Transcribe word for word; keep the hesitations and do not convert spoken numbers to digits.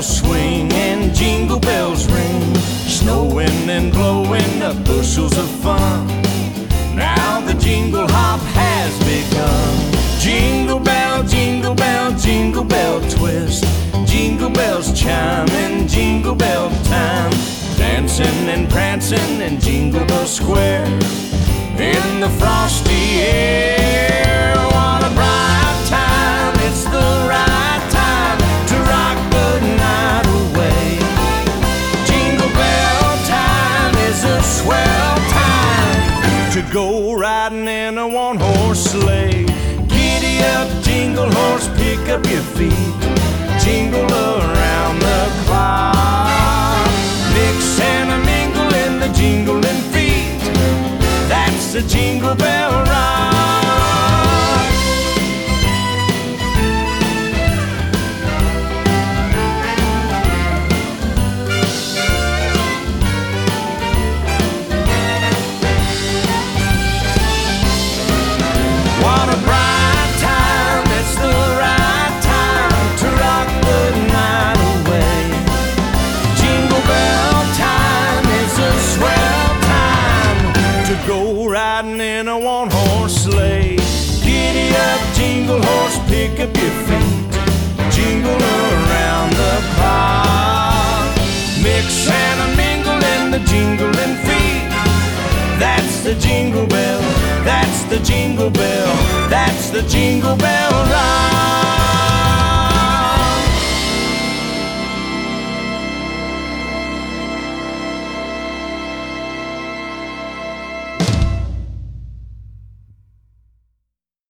bells swing and jingle bells ring, snowing and blowing the bushels of fun. Now the jingle hop has begun. Jingle bell, jingle bell, jingle bell twist, jingle bells chime in jingle bell time, dancing and prancing in Jingle Bell Square in the frosty air. What a bright time, it's the right time to rock the night away. Jingle bell time is a swell time to go riding in a one-horse sleigh. Giddy up, jingle horse, pick up your feet, jingle around the clock. Mix and a mingle in the jingling feet, that's the Jingle Bell Rock. What a bright time, it's the right time to rock the night away. Jingle bell time is a swell time to go riding in a one-horse sleigh. Giddy up, jingle horse, pick up your feet, jingle around the clock. Mix and a mingle in the jingling feet, that's the Jingle Bell, that's the Jingle Bell, that's the Jingle Bell Rock.